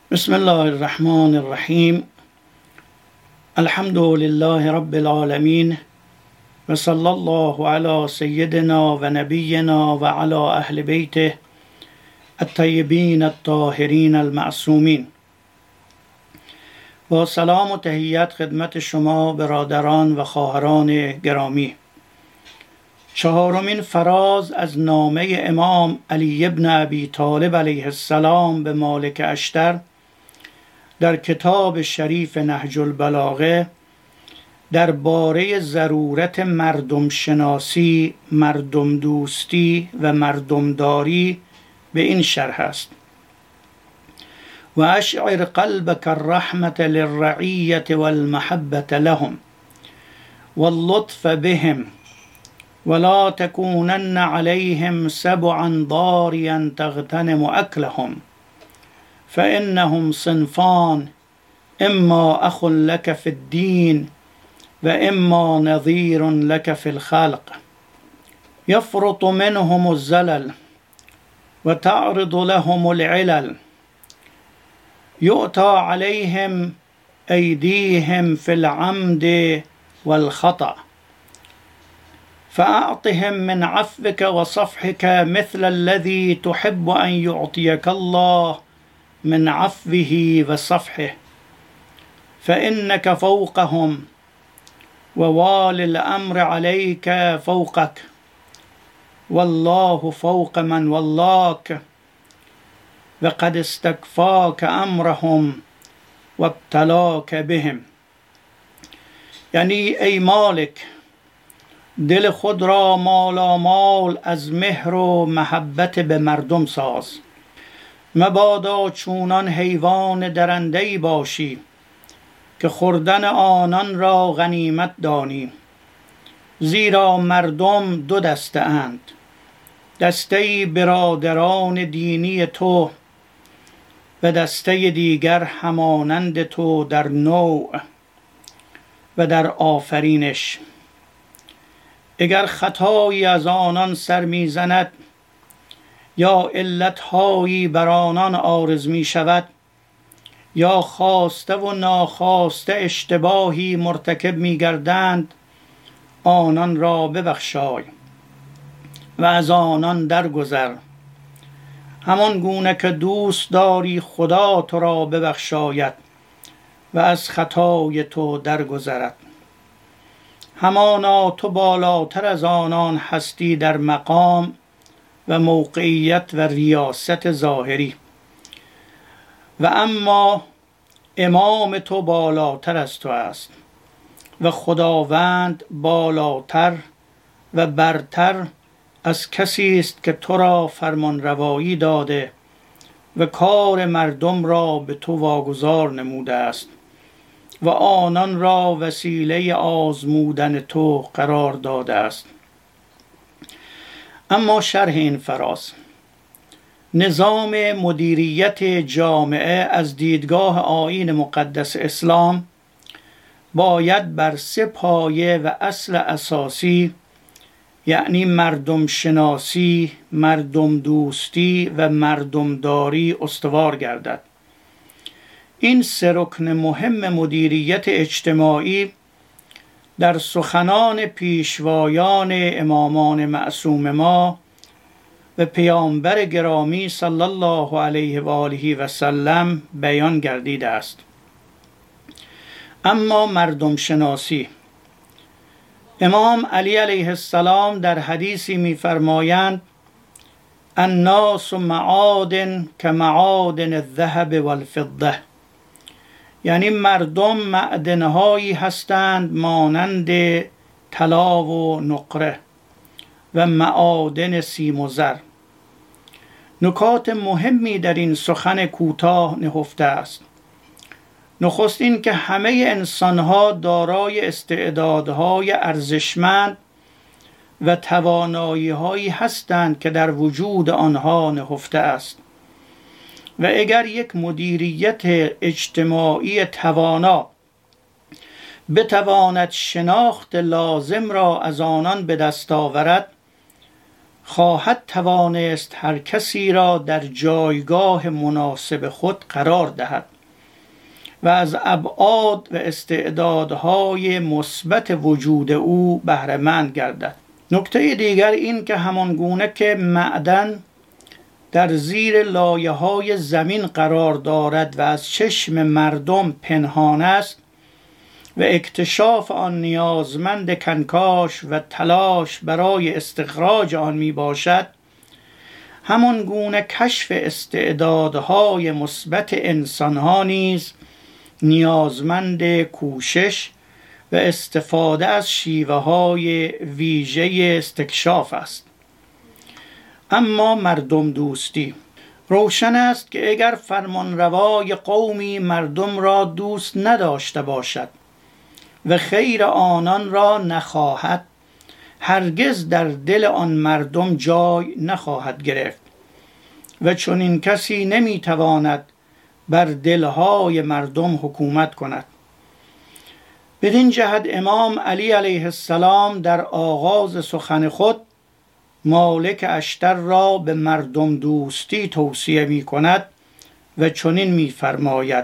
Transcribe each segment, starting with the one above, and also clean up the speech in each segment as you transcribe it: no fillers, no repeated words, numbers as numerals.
بسم الله الرحمن الرحیم. الحمد لله رب العالمین و صلی الله علی سیدنا و نبینا و علی اهل بیته الطیبین الطاهرین المعصومین. با سلام و تحیت خدمت شما برادران و خواهران گرامی. چهارمین فراز از نامه امام علی ابن ابی طالب علیه السلام به مالک اشتر در کتاب شریف نهج البلاغه درباره ضرورت مردم شناسی، مردم دوستی و مردمداری به این شرح است: و اشعر قلبك الرحمة للرعیة والمحبة لهم واللطف بهم ولا تكونن عليهم سبعا ضاريا تغتنم أكلهم فإنهم صنفان إما أخ لك في الدين وإما نظير لك في الخلق يفرط منهم الزلل وتعرض لهم العلل يؤتى عليهم أيديهم في العمد والخطأ فأعطهم من عفوك وصفحك مثل الذي تحب أن يعطيك الله من عفوه وصفحه فإنك فوقهم ووالي الأمر عليك فوقك والله فوق من ولاك وقد استكفاك أمرهم وابتلاك بهم. یعنی ای مالک، دل خود را مالامال از مهر و محبت به مردم ساز. مبادا چونان حیوان درنده‌ای باشی که خوردن آنان را غنیمت دانی، زیرا مردم دو دسته اند: دسته‌ای برادران دینی تو و دسته دیگر همانند تو در نوع و در آفرینش. اگر خطایی از آنان سر میزند یا علتهایی بر آنان عارض می شود یا خواسته و ناخواسته اشتباهی مرتکب می گردند، آنان را ببخشای و از آنان درگذر، همان گونه که دوست داری خدا تو را ببخشاید و از خطای تو درگذرد. همانا تو بالاتر از آنان هستی در مقام و موقعیت و ریاست ظاهری، و اما امام تو بالاتر از تو است و خداوند بالاتر و برتر از کسی است که تو را فرمان روایی داده و کار مردم را به تو واگذار نموده است و آنان را وسیله آزمودن تو قرار داده است. اما شرح این فراز: نظام مدیریت جامعه از دیدگاه آیین مقدس اسلام باید بر سه پایه و اصل اساسی، یعنی مردم شناسی، مردم دوستی و مردمداری استوار گردد. این سه رکن مهم مدیریت اجتماعی در سخنان پیشوایان امامان معصوم ما و پیامبر گرامی صلی الله علیه و آله و سلم بیان گردیده است. اما مردم شناسی، امام علی علیه السلام در حدیثی می‌فرمایند: الناس معادن کمعادن الذهب والفضه، یعنی مردم معدنهایی هستند مانند طلا و نقره و معادن سیم و زر. نکات مهمی در این سخن کوتاه نهفته است. نخست این که همه انسانها دارای استعدادهای ارزشمند و توانایی‌هایی هستند که در وجود آنها نهفته است و اگر یک مدیریت اجتماعی توانا بتواند شناخت لازم را از آنان به دست آورد، خواهد توانست هر کسی را در جایگاه مناسب خود قرار دهد و از ابعاد و استعدادهای مثبت وجود او بهره مند گردد. نکته دیگر این که همانگونه که معدن در زیر لایه‌های زمین قرار دارد و از چشم مردم پنهان است و اکتشاف آن نیازمند کنکاش و تلاش برای استخراج آن می باشد، همان گونه کشف استعدادهای مثبت انسانها نیز نیازمند کوشش و استفاده از شیوه‌های ویژه استکشاف است. اما مردم دوستی روشن است که اگر فرمانروای قومی مردم را دوست نداشته باشد و خیر آنان را نخواهد، هرگز در دل آن مردم جای نخواهد گرفت و چنین کسی نمیتواند بر دلهای مردم حکومت کند. بدین جهت امام علی علیه السلام در آغاز سخن خود مالک اشتر را به مردم دوستی توصیه می کند و چنین می فرماید: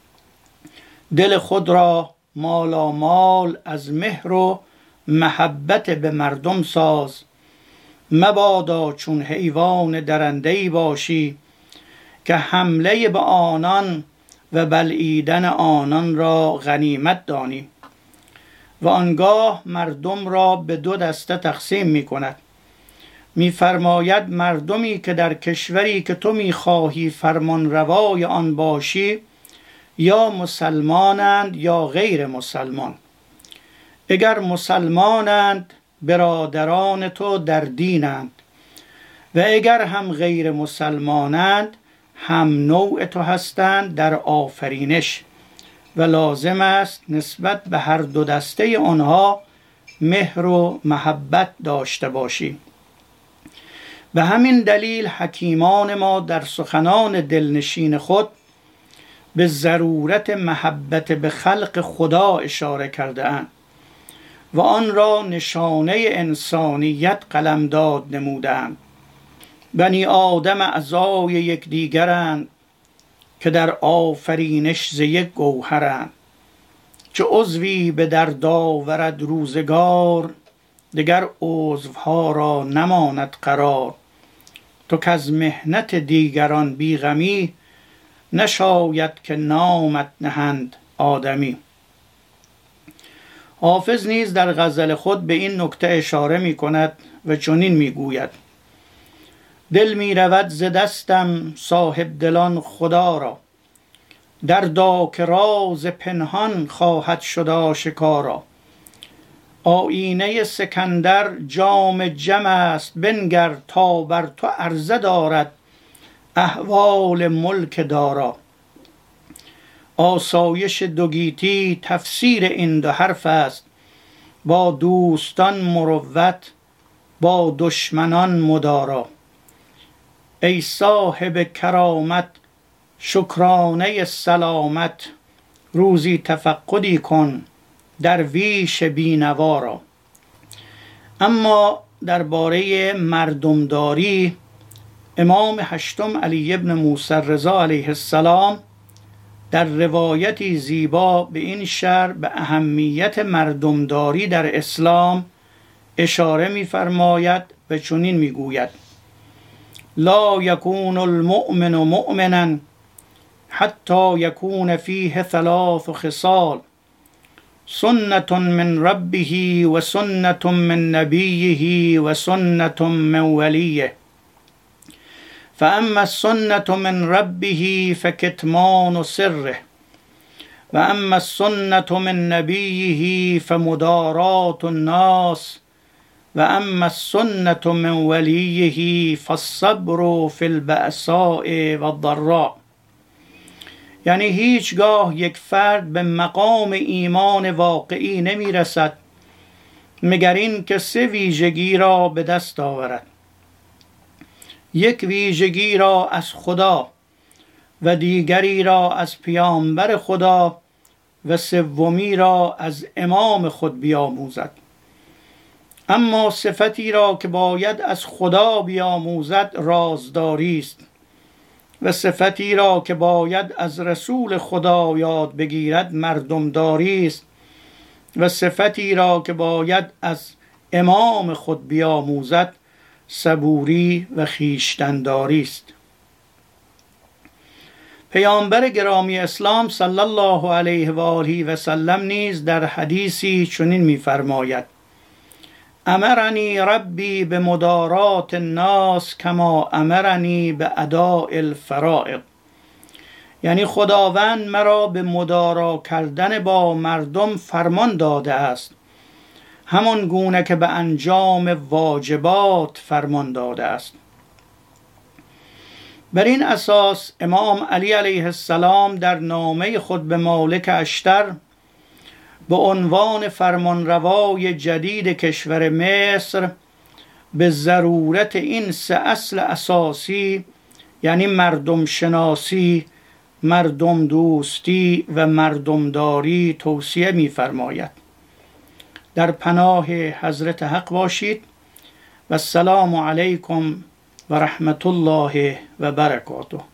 دل خود را مالامال از مهر و محبت به مردم ساز، مبادا چون حیوان درنده‌ای باشی که حمله به آنان و بلعیدن آنان را غنیمت دانی. و آنگاه مردم را به دو دسته تقسیم می کند. می فرماید مردمی که در کشوری که تو می خواهی فرمان روای آن باشی یا مسلمانند یا غیر مسلمان. اگر مسلمانند برادران تو در دینند و اگر هم غیر مسلمانند هم نوع تو هستند در آفرینش و لازم است نسبت به هر دو دسته آنها مهر و محبت داشته باشی. به همین دلیل حکیمان ما در سخنان دلنشین خود به ضرورت محبت به خلق خدا اشاره کرده اند و آن را نشانه انسانیت قلمداد نمودند. بنی آدم اعضای یکدیگرند که در آفرینش ز یک گوهرند. چه عضوی به درد آورد روزگار، دگر عضوها را نماند قرار. تو کز محنت دیگران بیغمی، نشاید که نامت نهند آدمی. حافظ نیز در غزل خود به این نکته اشاره می کند و چنین می گوید: دل می رود ز دستم صاحب دلان خدا را، دردا که راز پنهان خواهد شد آشکارا. آیینه سکندر جام جم است بنگر، تا بر تو عرضه دارد احوال ملک دارا. آسایش دو گیتی تفسیر این دو حرف است، با دوستان مروت با دشمنان مدارا. ای صاحب کرامت شکرانه سلامت، روزی تفقدی کن درویش بینوا را. اما درباره مردمداری امام هشتم علی ابن موسی رضا علیه السلام در روایتی زیبا به این شرح به اهمیت مردمداری در اسلام اشاره می فرماید و چنین می گوید: لا یکون المؤمن مؤمنا حتی یکون فیه ثلاث خصال، سنة من ربه و سنة من نبیه و سنة من ولیه. فاما السنة من ربه فکتمان سره، و اما السنة من نبیه فمدارات الناس، و اما السنة من ولیه فالصبر فی البأساء والضراء. یعنی هیچگاه یک فرد به مقام ایمان واقعی نمی رسد مگر این که سه ویژگی را به دست آورد: یک ویژگی را از خدا و دیگری را از پیامبر خدا و سومی را از امام خود بیاموزد. اما صفتی را که باید از خدا بیاموزد رازداری است و صفتی را که باید از رسول خدا یاد بگیرد مردمداری است و صفتی را که باید از امام خود بیاموزد صبوری و خویشتن‌داری است. پیامبر گرامی اسلام صلی الله علیه و آله و سلم نیز در حدیثی چنین می‌فرماید: امرنی ربی به مدارات الناس کما امرنی به اداء الفرائض. یعنی خداوند مرا به مدارا کردن با مردم فرمان داده است، همان گونه که به انجام واجبات فرمان داده است. بر این اساس امام علی علیه السلام در نامه خود به مالک اشتر به عنوان فرمانروای جدید کشور مصر به ضرورت این 3 اصل اساسی، یعنی مردم شناسی، مردم دوستی و مردمداری توصیه می‌فرماید. در پناه حضرت حق باشید و السلام علیکم و رحمت الله و برکاته.